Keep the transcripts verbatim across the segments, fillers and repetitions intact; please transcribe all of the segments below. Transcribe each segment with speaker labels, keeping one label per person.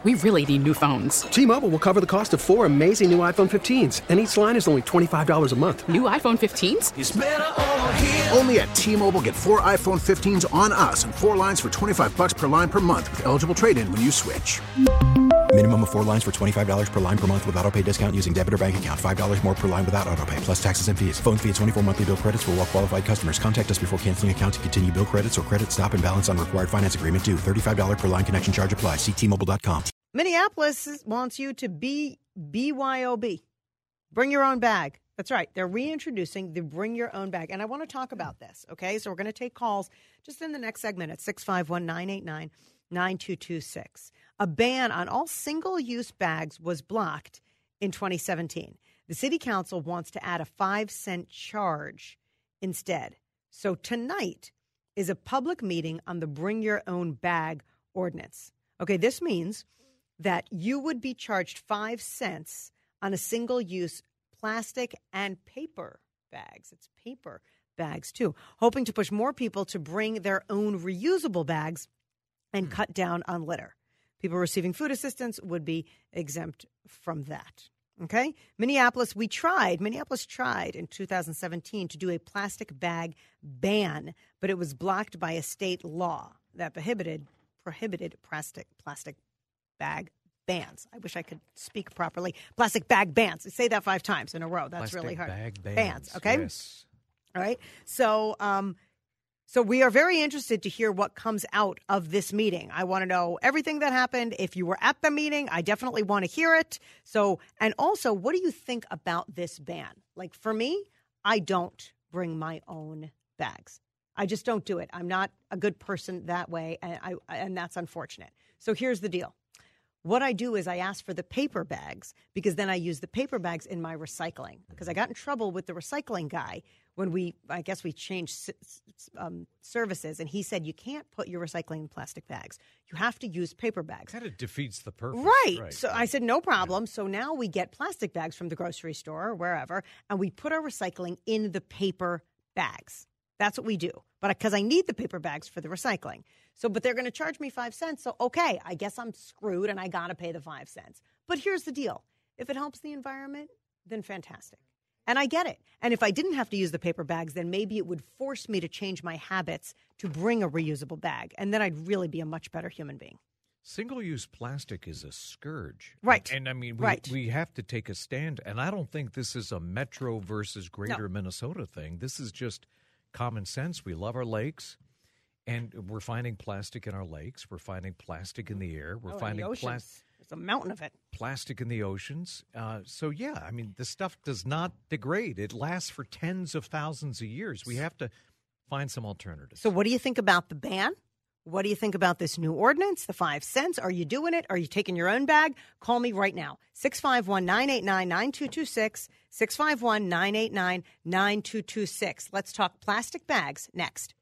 Speaker 1: We really need new phones.
Speaker 2: T-Mobile will cover the cost of four amazing new iPhone fifteens, and each line is only twenty-five dollars a month.
Speaker 1: New iPhone fifteens?
Speaker 3: It's better over here.
Speaker 4: Only at T-Mobile, get four iPhone fifteens on us and four lines for twenty-five dollars per line per month with eligible trade-in when you switch.
Speaker 5: Minimum of four lines for twenty-five dollars per line per month with autopay discount using debit or bank account. five dollars more per line without autopay, plus taxes and fees. Phone fee at twenty-four monthly bill credits for well-qualified customers. Contact us before canceling account to continue bill credits or credit stop and balance on required finance agreement due. thirty-five dollars per line connection charge applies. See T Mobile dot com.
Speaker 6: Minneapolis wants you to be B Y O B. Bring your own bag. That's right. They're reintroducing the bring your own bag. And I want to talk about this, okay? So we're going to take calls just in the next segment at six five one, nine eight nine, nine two two six. A ban on all single-use bags was blocked in twenty seventeen. The city council wants to add a five cent charge instead. So tonight is a public meeting on the bring your own bag ordinance. Okay, this means that you would be charged five cents on a single-use plastic and paper bags. It's paper bags, too, hoping to push more people to bring their own reusable bags and cut down on litter. People receiving food assistance would be exempt from that. Okay? Minneapolis, we tried. Minneapolis tried in two thousand seventeen to do a plastic bag ban, but it was blocked by a state law that prohibited prohibited plastic plastic bag bans. I wish I could speak properly. Plastic bag bans. Say that five times in a row. That's
Speaker 7: plastic
Speaker 6: really hard.
Speaker 7: Bag bans.
Speaker 6: Bans. Okay.
Speaker 7: Yes.
Speaker 6: All right. So, um, so we are very interested to hear what comes out of this meeting. I want to know everything that happened. If you were at the meeting, I definitely want to hear it. So, and also, what do you think about this ban? Like for me, I don't bring my own bags. I just don't do it. I'm not a good person that way, and I and that's unfortunate. So here's the deal. What I do is I ask for the paper bags because then I use the paper bags in my recycling. Because I got in trouble with the recycling guy when we, I guess we changed um, services, and he said you can't put your recycling in plastic bags. You have to use paper bags.
Speaker 7: Kind of defeats the purpose.
Speaker 6: Right.
Speaker 7: right.
Speaker 6: So I said, no problem. So now we get plastic bags from the grocery store or wherever, and we put our recycling in the paper bags. That's what we do. But because I need the paper bags for the recycling. So, but they're going to charge me five cents. So, okay, I guess I'm screwed and I got to pay the five cents. But here's the deal. If it helps the environment, then fantastic. And I get it. And if I didn't have to use the paper bags, then maybe it would force me to change my habits to bring a reusable bag. And then I'd really be a much better human being.
Speaker 7: Single-use plastic is a scourge.
Speaker 6: Right.
Speaker 7: And, and I mean, we,
Speaker 6: right.
Speaker 7: we have to take a stand. And I don't think this is a Metro versus Greater
Speaker 6: No.
Speaker 7: Minnesota thing. This is just common sense. We love our lakes, and we're finding plastic in our lakes. We're finding plastic in the air. We're
Speaker 6: oh,
Speaker 7: finding
Speaker 6: plastic. There's a mountain of it.
Speaker 7: Plastic in the oceans. Uh, so, yeah, I mean, the stuff does not degrade. It lasts for tens of thousands of years. We have to find some alternatives.
Speaker 6: So what do you think about the ban? What do you think about this new ordinance, the five cents? Are you doing it? Are you taking your own bag? Call me right now, six five one, nine eight nine, nine two two six, six five one, nine eight nine, nine two two six. Let's talk plastic bags next.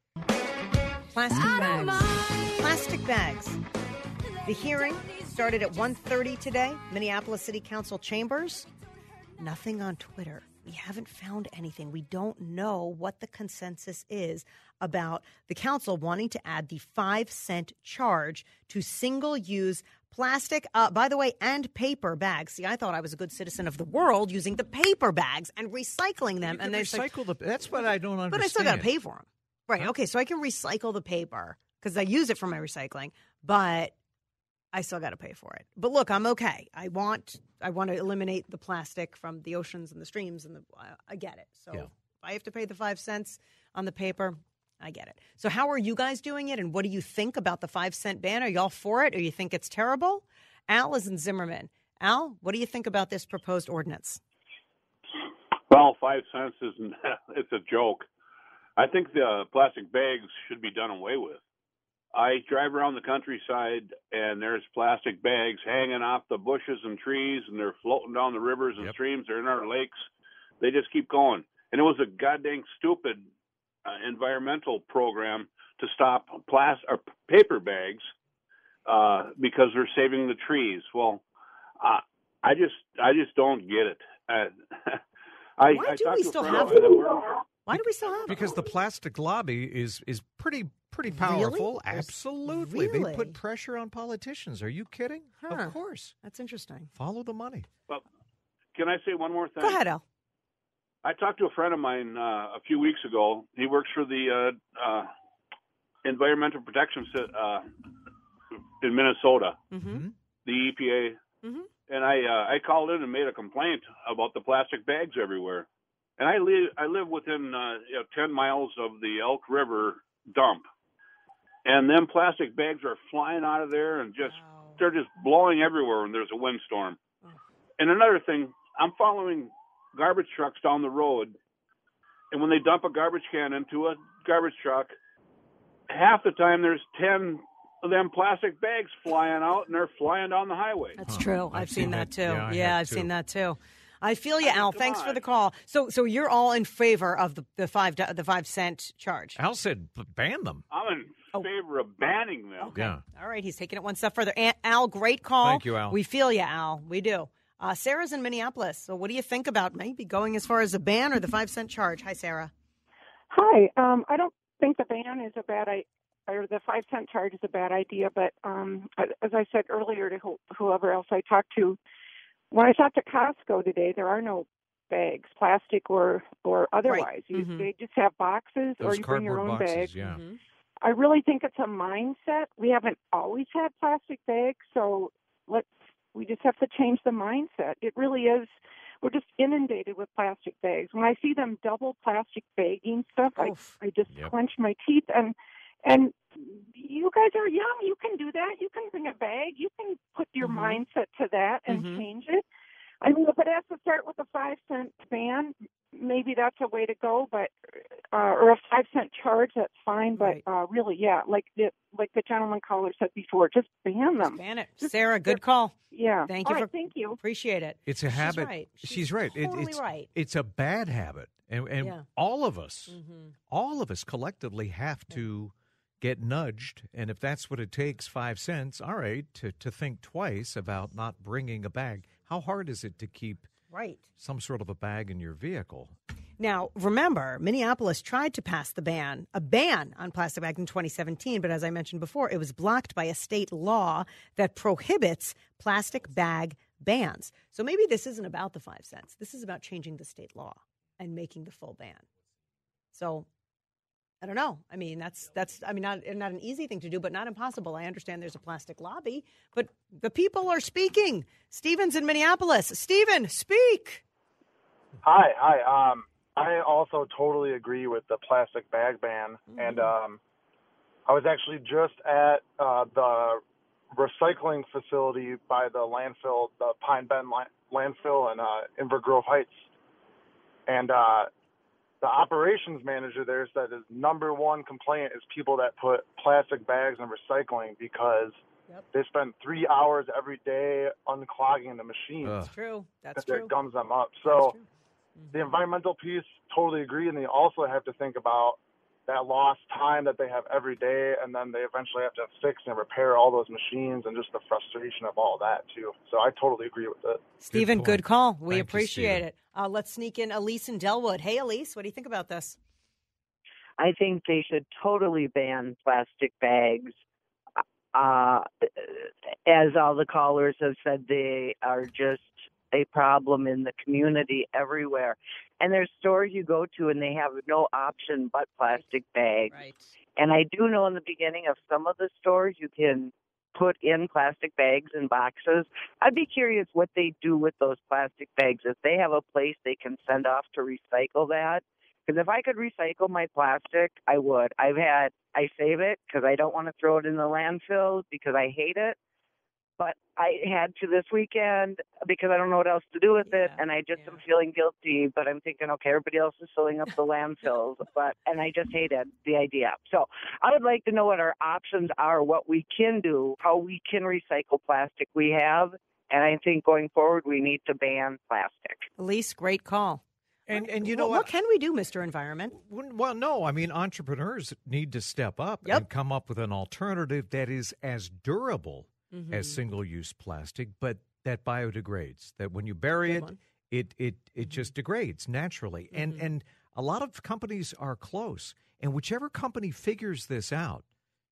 Speaker 6: Plastic bags. Plastic bags. The hearing started at one thirty today, Minneapolis City Council chambers. Nothing on Twitter. We haven't found anything. We don't know what the consensus is about the council wanting to add the five cent charge to single-use plastic, uh, by the way, and paper bags. See, I thought I was a good citizen of the world using the paper bags and recycling them.
Speaker 7: You
Speaker 6: and
Speaker 7: can recycle
Speaker 6: like,
Speaker 7: the. That's what I don't understand.
Speaker 6: But I still got to pay for them. Right. Okay. So I can recycle the paper because I use it for my recycling, but I still got to pay for it. But look, I'm okay. I want I want to eliminate the plastic from the oceans and the streams, and the I get it. So
Speaker 7: Yeah.
Speaker 6: if I have to pay the five cents on the paper, I get it. So how are you guys doing it, and what do you think about the five cent ban? Are y'all for it, or you think it's terrible? Al is in Zimmerman. Al, what do you think about this proposed ordinance?
Speaker 8: Well, five cents isn't. It's a joke. I think the plastic bags should be done away with. I drive around the countryside, and there's plastic bags hanging off the bushes and trees, and they're floating down the rivers and
Speaker 7: Yep.
Speaker 8: streams. They're in our lakes. They just keep going. And it was a goddamn stupid uh, environmental program to stop plastic or paper bags uh, because they're saving the trees. Well, uh, I just I just don't get it. Uh, I,
Speaker 6: Why
Speaker 8: I
Speaker 6: do
Speaker 8: talked
Speaker 6: we
Speaker 8: to a
Speaker 6: still
Speaker 8: friend
Speaker 6: have
Speaker 8: of mine
Speaker 6: them?
Speaker 8: that worked-
Speaker 6: Why do we still have
Speaker 7: Because
Speaker 6: them?
Speaker 7: the plastic lobby is is pretty Pretty
Speaker 6: Really?
Speaker 7: powerful.
Speaker 6: There's-
Speaker 7: Absolutely.
Speaker 6: really?
Speaker 7: They put pressure on politicians. Are you kidding?
Speaker 6: Huh.
Speaker 7: Of course.
Speaker 6: That's interesting.
Speaker 7: Follow the money.
Speaker 8: Well, can I say one more thing?
Speaker 6: Go ahead, Al.
Speaker 8: I talked to a friend of mine uh, a few weeks ago. He works for the uh, uh, Environmental Protection uh, in Minnesota,
Speaker 6: Mm-hmm.
Speaker 8: the E P A.
Speaker 6: Mm-hmm.
Speaker 8: And I uh, I called in and made a complaint about the plastic bags everywhere. And I live I live within uh, you know, ten miles of the Elk River dump, and them plastic bags are flying out of there and just
Speaker 6: Wow.
Speaker 8: they're just blowing everywhere when there's a windstorm.
Speaker 6: Oh.
Speaker 8: And another thing, I'm following garbage trucks down the road, and when they dump a garbage can into a garbage truck, half the time there's ten of them plastic bags flying out, and they're flying down the highway.
Speaker 6: That's
Speaker 7: Huh.
Speaker 6: true. I've,
Speaker 7: I've
Speaker 6: seen,
Speaker 7: seen
Speaker 6: that,
Speaker 7: that.
Speaker 6: too.
Speaker 7: Yeah, I
Speaker 6: Yeah,
Speaker 7: have
Speaker 6: I've
Speaker 7: too.
Speaker 6: seen that too. I feel you,
Speaker 8: I mean,
Speaker 6: Al.
Speaker 8: come
Speaker 6: Thanks for
Speaker 8: on.
Speaker 6: the call. So, so you're all in favor of the, the five do- the five cent charge?
Speaker 7: Al said b- ban them.
Speaker 8: I'm in
Speaker 6: Oh.
Speaker 8: favor of banning them.
Speaker 6: Okay.
Speaker 7: Yeah.
Speaker 6: All right. He's taking it one step further. An- Al, great call.
Speaker 7: Thank you, Al.
Speaker 6: We feel you, Al. We do. Uh, Sarah's in Minneapolis. So, what do you think about maybe going as far as a ban or the five cent charge? Hi, Sarah.
Speaker 3: Hi. Um, I don't think the ban is a bad idea, or the five cent charge is a bad idea. But um, as I said earlier to who- whoever else I talked to, when I talked to Costco today, there are no bags, plastic or or otherwise. You,
Speaker 6: Mhm.
Speaker 3: They just have boxes, or
Speaker 7: Those
Speaker 3: you bring your
Speaker 7: cardboard
Speaker 3: own
Speaker 7: boxes,
Speaker 3: bag.
Speaker 7: yeah.
Speaker 6: Mhm.
Speaker 3: I really think it's a mindset. We haven't always had plastic bags, so let's we just have to change the mindset. It really is. We're just inundated with plastic bags. When I see them double plastic bagging stuff, I,
Speaker 6: Oof.
Speaker 3: I just
Speaker 7: Yep.
Speaker 3: clench my teeth. And and you guys are young. You can do that. You can bring a bag. You can put your
Speaker 6: Mhm.
Speaker 3: mindset to that and
Speaker 6: Mhm.
Speaker 3: change it. I mean, if it has to start with a five cent ban, maybe that's a way to go. But uh, or a five cent charge, that's fine. But
Speaker 6: Right.
Speaker 3: uh, really, yeah, like the like the gentleman caller said before, just ban them.
Speaker 6: Ban it.
Speaker 3: Just-
Speaker 6: Sarah, good call.
Speaker 3: Yeah.
Speaker 6: Thank
Speaker 3: All
Speaker 6: you
Speaker 3: right,
Speaker 6: for
Speaker 3: thank you.
Speaker 6: Appreciate it.
Speaker 7: It's a
Speaker 6: She's
Speaker 7: habit.
Speaker 6: right.
Speaker 7: She's,
Speaker 6: She's
Speaker 7: right. It-
Speaker 6: totally
Speaker 7: it's,
Speaker 6: right.
Speaker 7: It's a bad habit. And, and
Speaker 6: Yeah.
Speaker 7: all of us,
Speaker 6: Mm-hmm.
Speaker 7: all of us collectively have to get nudged. And if that's what it takes, five cents, all right, to, to think twice about not bringing a bag. How hard is it to keep
Speaker 6: Right.
Speaker 7: some sort of a bag in your vehicle?
Speaker 6: Now, remember, Minneapolis tried to pass the ban, a ban on plastic bags in twenty seventeen, but as I mentioned before, it was blocked by a state law that prohibits plastic bag bans. So maybe this isn't about the five cents. This is about changing the state law and making the full ban. So I don't know. I mean, that's that's. I mean, not not an easy thing to do, but not impossible. I understand there's a plastic lobby, but the people are speaking. Stephen's in Minneapolis. Stephen, speak.
Speaker 9: Hi, hi. Um, I also totally agree with the plastic bag ban,
Speaker 6: Mm-hmm.
Speaker 9: and um, I was actually just at uh, the recycling facility by the landfill, the Pine Bend la- landfill in uh, Inver Grove Heights, and uh, the operations manager there said his number one complaint is people that put plastic bags in recycling because
Speaker 6: Yep.
Speaker 9: they spend three hours every day unclogging the machines.
Speaker 7: Ugh.
Speaker 6: That's true. That's
Speaker 9: That
Speaker 6: true.
Speaker 9: gums them up.
Speaker 6: That's
Speaker 9: So
Speaker 6: true.
Speaker 9: the environmental piece, totally agree, and they also have to think about that lost time that they have every day, and then they eventually have to fix and repair all those machines, and just the frustration of all that too. So I totally agree with it.
Speaker 6: Stephen,
Speaker 7: point.
Speaker 6: good call. We
Speaker 7: Thank you,
Speaker 6: appreciate
Speaker 7: Stephen.
Speaker 6: it. Uh, let's sneak in Elise in Delwood. Hey, Elise, what do you think about this?
Speaker 10: I think they should totally ban plastic bags. Uh, as all the callers have said, they are just a problem in the community everywhere. And there's stores you go to and they have no option but plastic bags.
Speaker 6: Right.
Speaker 10: And I do know in the beginning of some of the stores you can put in plastic bags and boxes. I'd be curious what they do with those plastic bags. If they have a place they can send off to recycle that. Because if I could recycle my plastic, I would. I've had, I save it because I don't want to throw it in the landfill because I hate it. But I had to this weekend because I don't know what else to do with it,
Speaker 6: Yeah,
Speaker 10: and I just
Speaker 6: yeah.
Speaker 10: am feeling guilty. But I'm thinking, okay, everybody else is filling up the landfills, but and I just hated the idea. So I would like to know what our options are, what we can do, how we can recycle plastic we have, and I think going forward we need to ban plastic.
Speaker 6: Elise, great call.
Speaker 7: And and you know
Speaker 6: what,
Speaker 7: what?
Speaker 6: what can we do, Mister Environment?
Speaker 7: Well, no. I mean, entrepreneurs need to step up
Speaker 6: Yep.
Speaker 7: and come up with an alternative that is as durable
Speaker 6: Mhm.
Speaker 7: as single-use plastic, but that biodegrades. That when you bury
Speaker 6: Good
Speaker 7: it,
Speaker 6: one.
Speaker 7: it it it just degrades naturally. And
Speaker 6: Mhm.
Speaker 7: and a lot of companies are close. And whichever company figures this out,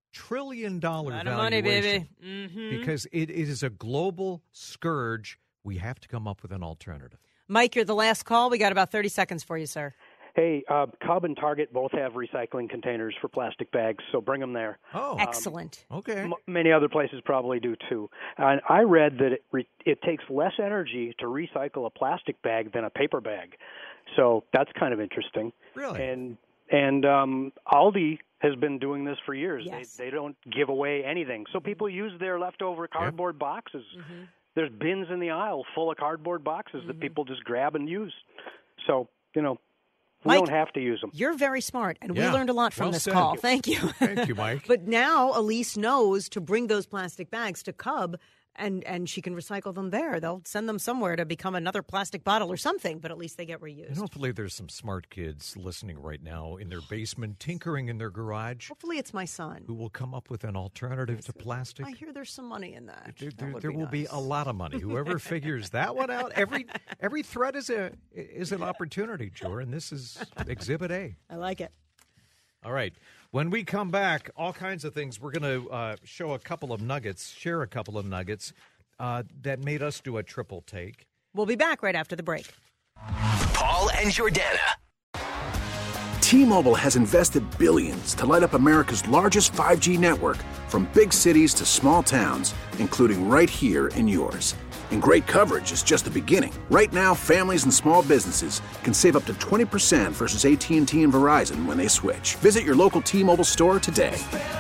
Speaker 7: trillion dollar
Speaker 6: lot of money,
Speaker 7: valuation.
Speaker 6: baby. Mm-hmm.
Speaker 7: Because it, it is a global scourge. We have to come up with an alternative.
Speaker 6: Mike, you're the last call. We got about thirty seconds for you, sir.
Speaker 11: Hey, uh, Cub and Target both have recycling containers for plastic bags, so bring them there.
Speaker 7: Oh,
Speaker 6: excellent.
Speaker 7: Um, okay.
Speaker 11: M- many other places probably do too. And I read that it, re- it takes less energy to recycle a plastic bag than a paper bag, so that's kind of interesting.
Speaker 7: Really?
Speaker 11: And and um, Aldi has been doing this for years.
Speaker 6: Yes.
Speaker 11: They, they don't give away anything, so people use their leftover cardboard yep. boxes.
Speaker 6: Mm-hmm.
Speaker 11: There's bins in the aisle full of cardboard boxes mm-hmm. that people just grab and use. So you know. We
Speaker 6: Mike,
Speaker 11: don't have to use them.
Speaker 6: You're very smart, and
Speaker 7: yeah.
Speaker 6: we learned a lot from
Speaker 7: well
Speaker 6: this
Speaker 7: said.
Speaker 6: call. Thank you.
Speaker 7: Thank you, Mike.
Speaker 6: But now Elise knows to bring those plastic bags to Cub, and, and she can recycle them there. They'll send them somewhere to become another plastic bottle or something, but at least they get reused.
Speaker 7: And hopefully there's some smart kids listening right now in their basement, tinkering in their garage.
Speaker 6: Hopefully it's my son.
Speaker 7: Who will come up with an alternative
Speaker 6: yes,
Speaker 7: to plastic.
Speaker 6: I hear there's some money in that.
Speaker 7: There,
Speaker 6: that
Speaker 7: there, there
Speaker 6: be
Speaker 7: will
Speaker 6: nice.
Speaker 7: be a lot of money. Whoever figures that one out, every every threat is a is an opportunity, Jor, and this is Exhibit A.
Speaker 6: I like it.
Speaker 7: All right. When we come back, all kinds of things. We're going to uh, show a couple of nuggets, share a couple of nuggets uh, that made us do a triple take.
Speaker 6: We'll be back right after the break.
Speaker 12: Paul and Jordana.
Speaker 4: T-Mobile has invested billions to light up America's largest five G network, from big cities to small towns, including right here in yours. And great coverage is just the beginning. Right now, families and small businesses can save up to twenty percent versus A T and T and Verizon when they switch. Visit your local T-Mobile store today.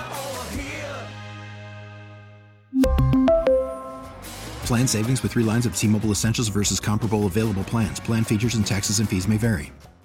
Speaker 5: Plan savings with three lines of T-Mobile Essentials versus comparable available plans. Plan features and taxes and fees may vary.